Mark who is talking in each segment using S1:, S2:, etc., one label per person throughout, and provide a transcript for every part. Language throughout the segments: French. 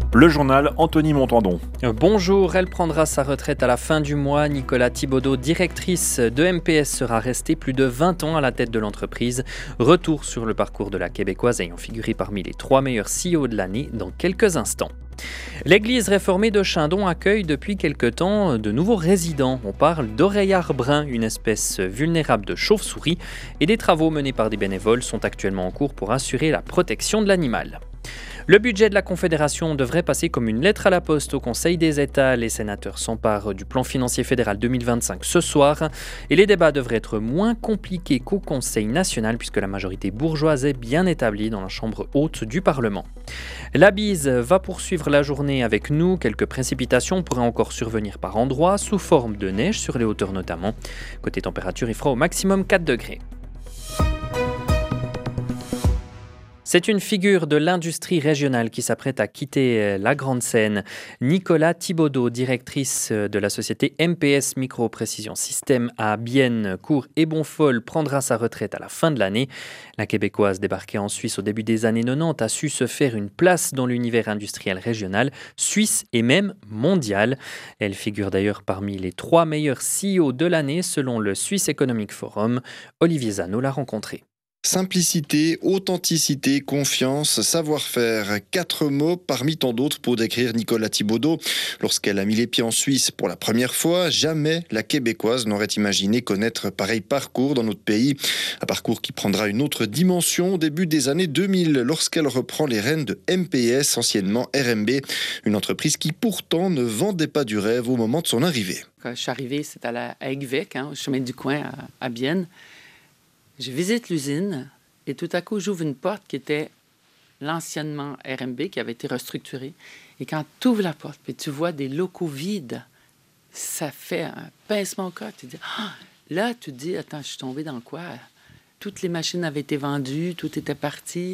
S1: Le journal Anthony Montandon.
S2: Bonjour, elle prendra sa retraite à la fin du mois. Nicolas Thibodeau, directrice de MPS, sera restée plus de 20 ans à la tête de l'entreprise. Retour sur le parcours de la Québécoise ayant figuré parmi les 3 meilleurs CEO de l'année dans quelques instants. L'église réformée de Chindon accueille depuis quelque temps de nouveaux résidents. On parle d'oreillard brun, une espèce vulnérable de chauve-souris, et des travaux menés par des bénévoles sont actuellement en cours pour assurer la protection de l'animal. Le budget de la Confédération devrait passer comme une lettre à la poste au Conseil des États. Les sénateurs s'emparent du plan financier fédéral 2025 ce soir et les débats devraient être moins compliqués qu'au Conseil national puisque la majorité bourgeoise est bien établie dans la chambre haute du Parlement. La bise va poursuivre la journée avec nous. Quelques précipitations pourraient encore survenir par endroits sous forme de neige sur les hauteurs notamment. Côté température, il fera au maximum 4 degrés. C'est une figure de l'industrie régionale qui s'apprête à quitter la grande scène. Nicolas Thibodeau, directrice de la société MPS Micro-Précision Système à Bienne, Cour et Bonfol, prendra sa retraite à la fin de l'année. La Québécoise, débarquée en Suisse au début des années 90, a su se faire une place dans l'univers industriel régional, suisse et même mondial. Elle figure d'ailleurs parmi les 3 meilleurs CEO de l'année selon le Swiss Economic Forum. Olivier Zano l'a rencontré.
S3: Simplicité, authenticité, confiance, savoir-faire, 4 mots parmi tant d'autres pour décrire Nicolas Thibodeau. Lorsqu'elle a mis les pieds en Suisse pour la première fois, jamais la Québécoise n'aurait imaginé connaître pareil parcours dans notre pays. Un parcours qui prendra une autre dimension au début des années 2000 lorsqu'elle reprend les rênes de MPS, anciennement RMB, une entreprise qui pourtant ne vendait pas du rêve au moment de son arrivée.
S4: Quand je suis arrivée, c'était à Egvec, au chemin du coin à Bienne. Je visite l'usine et tout à coup, j'ouvre une porte qui était l'anciennement RMB, qui avait été restructurée. Et quand tu ouvres la porte et tu vois des locaux vides, ça fait un pincement au cœur. Là, tu te dis, attends, je suis tombée dans quoi? Toutes les machines avaient été vendues, tout était parti.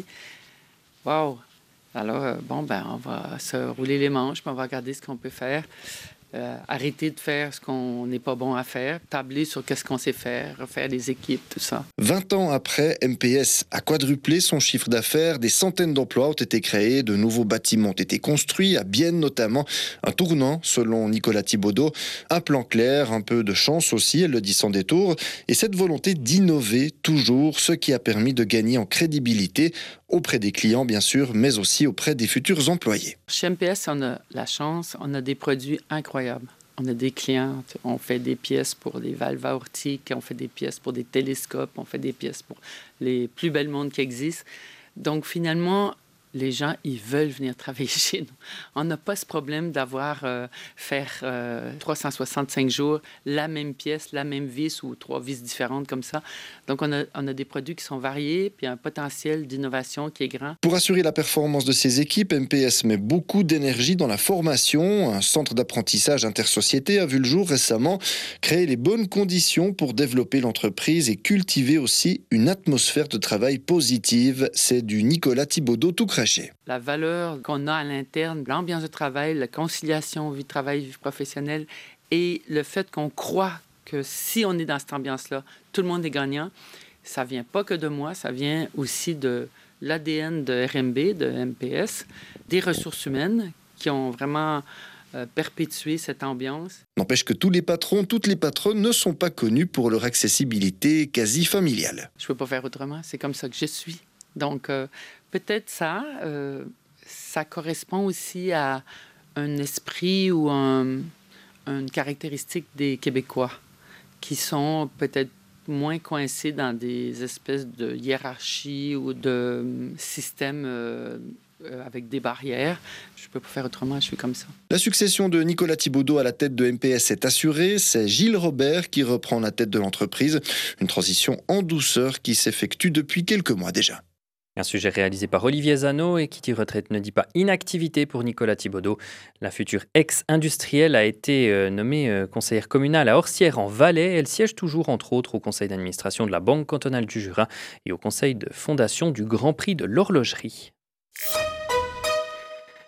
S4: Wow! Alors, on va se rouler les manches, puis on va regarder ce qu'on peut faire. Arrêter de faire ce qu'on n'est pas bon à faire, tabler sur qu'est-ce qu'on sait faire, refaire les équipes, tout ça.
S3: 20 ans après, MPS a quadruplé son chiffre d'affaires, des centaines d'emplois ont été créés, de nouveaux bâtiments ont été construits, à Bienne notamment, un tournant selon Nicolas Thibodeau, un plan clair, un peu de chance aussi, elle le dit sans détour, et cette volonté d'innover toujours, ce qui a permis de gagner en crédibilité auprès des clients bien sûr, mais aussi auprès des futurs employés.
S4: Chez MPS, on a la chance, on a des produits incroyables. On a des clients, on fait des pièces pour des valves aortiques, on fait des pièces pour des télescopes, on fait des pièces pour les plus belles montres qui existent. Donc finalement, les gens, ils veulent venir travailler chez nous. On n'a pas ce problème d'avoir faire 365 jours la même pièce, la même vis ou 3 vis différentes comme ça. Donc, on a des produits qui sont variés puis un potentiel d'innovation qui est grand.
S3: Pour assurer la performance de ses équipes, MPS met beaucoup d'énergie dans la formation. Un centre d'apprentissage intersociété a vu le jour récemment, créer les bonnes conditions pour développer l'entreprise et cultiver aussi une atmosphère de travail positive. C'est du Nicolas Thibodeau tout craché.
S4: La valeur qu'on a à l'interne, l'ambiance de travail, la conciliation vie de travail, vie professionnelle et le fait qu'on croit que si on est dans cette ambiance-là, tout le monde est gagnant, ça vient pas que de moi, ça vient aussi de l'ADN de RMB, de MPS, des ressources humaines qui ont vraiment perpétué cette ambiance.
S3: N'empêche que tous les patrons, toutes les patronnes ne sont pas connus pour leur accessibilité quasi familiale.
S4: Je peux pas faire autrement, c'est comme ça que je suis. Donc, peut-être ça correspond aussi à un esprit ou une caractéristique des Québécois qui sont peut-être moins coincés dans des espèces de hiérarchies ou de systèmes avec des barrières. Je ne peux pas faire autrement, je suis comme ça.
S3: La succession de Nicolas Thibodeau à la tête de MPS est assurée. C'est Gilles Robert qui reprend la tête de l'entreprise. Une transition en douceur qui s'effectue depuis quelques mois déjà.
S2: Un sujet réalisé par Olivier Zano et qui dit retraite ne dit pas inactivité pour Nicolas Thibodeau. La future ex-industrielle a été nommée conseillère communale à Orsières en Valais. Elle siège toujours entre autres au conseil d'administration de la Banque cantonale du Jura et au conseil de fondation du Grand Prix de l'horlogerie.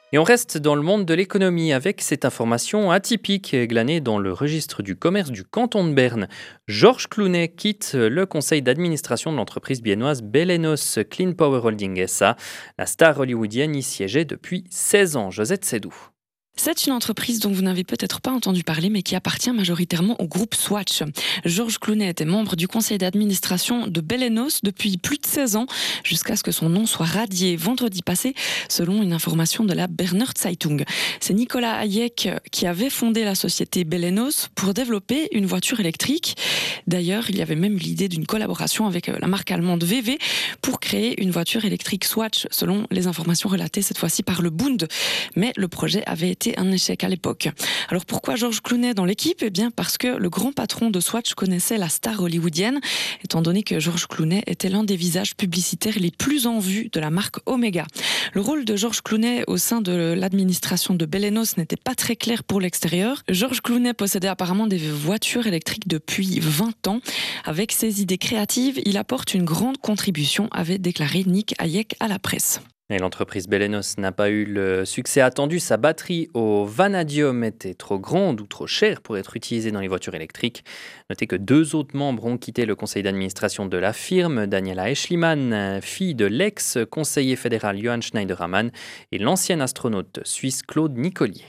S2: Et on reste dans le monde de l'économie avec cette information atypique glanée dans le registre du commerce du canton de Berne. Georges Clounet quitte le conseil d'administration de l'entreprise biennoise Belenos Clean Power Holding SA. La star hollywoodienne y siégeait depuis 16 ans. Josette Sédou.
S5: C'est une entreprise dont vous n'avez peut-être pas entendu parler, mais qui appartient majoritairement au groupe Swatch. Georges Clounet était membre du conseil d'administration de Belenos depuis plus de 16 ans, jusqu'à ce que son nom soit radié vendredi passé, selon une information de la Berner Zeitung. C'est Nicolas Hayek qui avait fondé la société Belenos pour développer une voiture électrique. D'ailleurs, il y avait même eu l'idée d'une collaboration avec la marque allemande VW pour créer une voiture électrique Swatch, selon les informations relatées cette fois-ci par le Bund. Mais le projet avait été un échec à l'époque. Alors pourquoi Georges Clounet dans l'équipe ? Eh bien parce que le grand patron de Swatch connaissait la star hollywoodienne, étant donné que Georges Clounet était l'un des visages publicitaires les plus en vue de la marque Omega. Le rôle de Georges Clounet au sein de l'administration de Belenos n'était pas très clair pour l'extérieur. Georges Clounet possédait apparemment des voitures électriques depuis 20 ans. Avec ses idées créatives, il apporte une grande contribution, avait déclaré Nick Hayek à la presse.
S2: Et l'entreprise Belenos n'a pas eu le succès attendu. Sa batterie au vanadium était trop grande ou trop chère pour être utilisée dans les voitures électriques. Notez que 2 autres membres ont quitté le conseil d'administration de la firme. Daniela Eschlimann, fille de l'ex-conseiller fédéral Johann Schneiderman, et l'ancien astronaute suisse Claude Nicolier.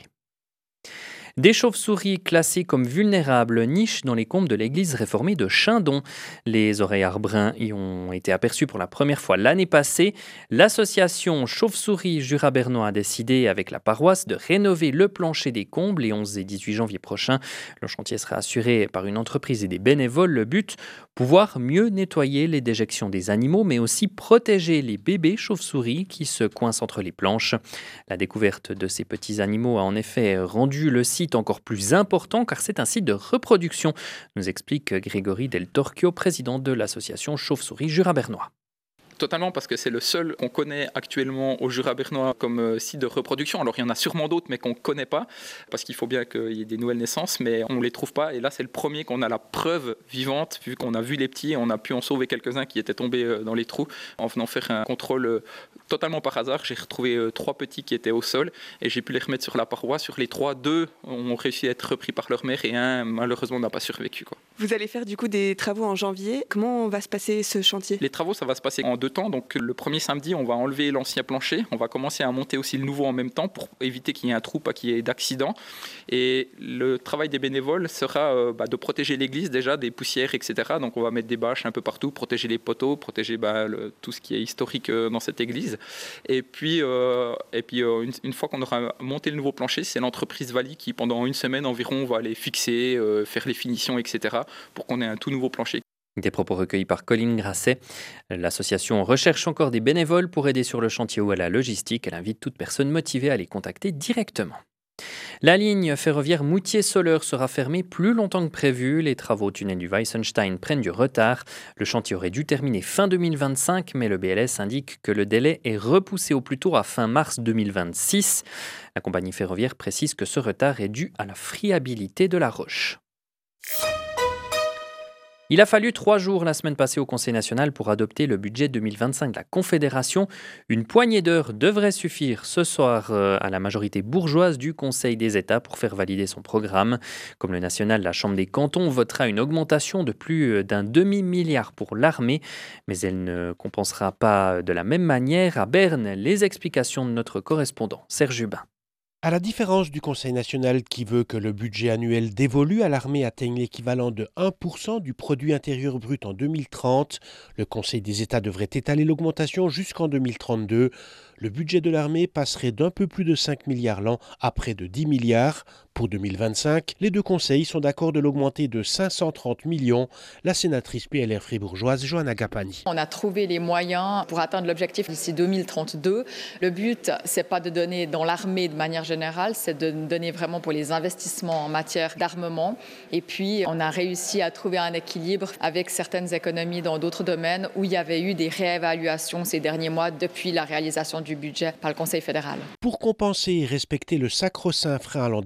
S2: Des chauves-souris classées comme vulnérables nichent dans les combles de l'église réformée de Chindon. Les oreillards bruns y ont été aperçus pour la première fois l'année passée. L'association Chauves-souris Jura-Bernois a décidé avec la paroisse de rénover le plancher des combles les 11 et 18 janvier prochains. Le chantier sera assuré par une entreprise et des bénévoles. Le but, pouvoir mieux nettoyer les déjections des animaux, mais aussi protéger les bébés chauves-souris qui se coincent entre les planches. La découverte de ces petits animaux a en effet rendu le site encore plus important car c'est un site de reproduction, nous explique Grégory Del Torchio, président de l'association Chauves-souris Jura-Bernois.
S6: Totalement, parce que c'est le seul qu'on connaît actuellement au Jura bernois comme site de reproduction. Alors il y en a sûrement d'autres, mais qu'on ne connaît pas, parce qu'il faut bien qu'il y ait des nouvelles naissances, mais on ne les trouve pas. Et là, c'est le premier qu'on a la preuve vivante, vu qu'on a vu les petits, et on a pu en sauver quelques-uns qui étaient tombés dans les trous. En venant faire un contrôle totalement par hasard, j'ai retrouvé 3 petits qui étaient au sol, et j'ai pu les remettre sur la paroi. Sur les 3, 2 ont réussi à être repris par leur mère, et un, malheureusement, n'a pas survécu.
S7: Vous allez faire du coup des travaux en janvier. Comment va se passer ce chantier ?
S6: Les travaux, ça va se passer en 2 temps. Donc le premier samedi, on va enlever l'ancien plancher. On va commencer à monter aussi le nouveau en même temps pour éviter qu'il y ait un trou, pas qu'il y ait d'accident. Et le travail des bénévoles sera de protéger l'église déjà des poussières, etc. Donc on va mettre des bâches un peu partout, protéger les poteaux, protéger tout ce qui est historique dans cette église. Et puis une fois qu'on aura monté le nouveau plancher, c'est l'entreprise Vali qui pendant une semaine environ va les fixer, faire les finitions, etc. pour qu'on ait un tout nouveau plancher.
S2: Des propos recueillis par Colline Grasset. L'association recherche encore des bénévoles pour aider sur le chantier ou à la logistique. Elle invite toute personne motivée à les contacter directement. La ligne ferroviaire Moutier-Soleure sera fermée plus longtemps que prévu. Les travaux au tunnel du Weissenstein prennent du retard. Le chantier aurait dû terminer fin 2025, mais le BLS indique que le délai est repoussé au plus tôt à fin mars 2026. La compagnie ferroviaire précise que ce retard est dû à la friabilité de la roche. Il a fallu 3 jours la semaine passée au Conseil national pour adopter le budget 2025 de la Confédération. Une poignée d'heures devrait suffire ce soir à la majorité bourgeoise du Conseil des États pour faire valider son programme. Comme le national, la Chambre des cantons votera une augmentation de plus d'un demi-milliard pour l'armée, mais elle ne compensera pas de la même manière. À Berne, les explications de notre correspondant Serge Hubin.
S8: À la différence du Conseil national qui veut que le budget annuel dévolu à l'armée atteigne l'équivalent de 1% du produit intérieur brut en 2030, le Conseil des États devrait étaler l'augmentation jusqu'en 2032. Le budget de l'armée passerait d'un peu plus de 5 milliards l'an à près de 10 milliards. Pour 2025, les 2 conseils sont d'accord de l'augmenter de 530 millions. La sénatrice PLR fribourgeoise Johanna Gapani.
S9: On a trouvé les moyens pour atteindre l'objectif d'ici 2032. Le but, c'est pas de donner dans l'armée de manière générale, c'est de donner vraiment pour les investissements en matière d'armement. Et puis, on a réussi à trouver un équilibre avec certaines économies dans d'autres domaines où il y avait eu des réévaluations ces derniers mois depuis la réalisation du budget par le Conseil fédéral.
S8: Pour compenser et respecter le sacro-saint frein à l'endettement,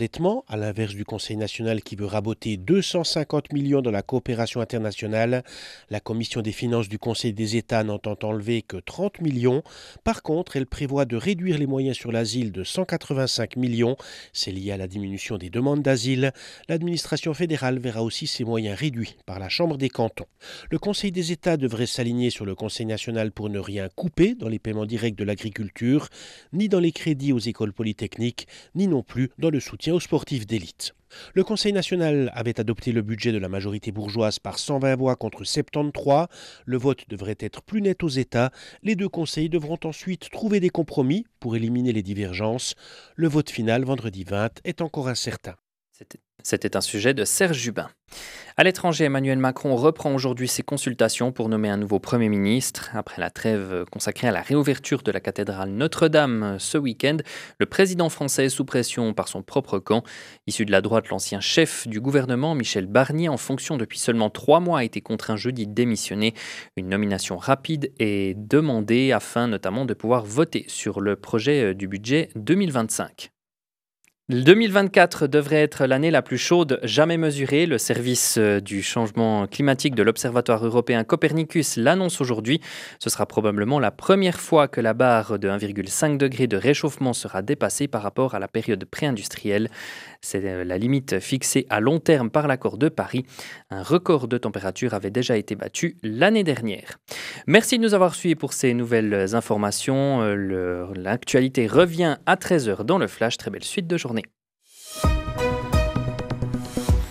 S8: à l'inverse du Conseil national qui veut raboter 250 millions dans la coopération internationale. La Commission des finances du Conseil des États n'entend enlever que 30 millions. Par contre, elle prévoit de réduire les moyens sur l'asile de 185 millions. C'est lié à la diminution des demandes d'asile. L'administration fédérale verra aussi ses moyens réduits par la Chambre des cantons. Le Conseil des États devrait s'aligner sur le Conseil national pour ne rien couper dans les paiements directs de l'agriculture, ni dans les crédits aux écoles polytechniques, ni non plus dans le soutien aux sportifs d'élite. Le Conseil national avait adopté le budget de la majorité bourgeoise par 120 voix contre 73. Le vote devrait être plus net aux États. Les deux conseils devront ensuite trouver des compromis pour éliminer les divergences. Le vote final, vendredi 20, est encore incertain.
S2: C'était un sujet de Serge Jubin. À l'étranger, Emmanuel Macron reprend aujourd'hui ses consultations pour nommer un nouveau Premier ministre. Après la trêve consacrée à la réouverture de la cathédrale Notre-Dame ce week-end, le président français est sous pression par son propre camp. Issu de la droite, l'ancien chef du gouvernement, Michel Barnier, en fonction depuis seulement 3 mois, a été contraint jeudi de démissionner. Une nomination rapide est demandée afin notamment de pouvoir voter sur le projet du budget 2025. 2024 devrait être l'année la plus chaude jamais mesurée. Le service du changement climatique de l'Observatoire européen Copernicus l'annonce aujourd'hui. Ce sera probablement la première fois que la barre de 1,5 degré de réchauffement sera dépassée par rapport à la période pré-industrielle. C'est la limite fixée à long terme par l'accord de Paris. Un record de température avait déjà été battu l'année dernière. Merci de nous avoir suivis pour ces nouvelles informations. L'actualité revient à 13h dans le Flash. Très belle suite de journée.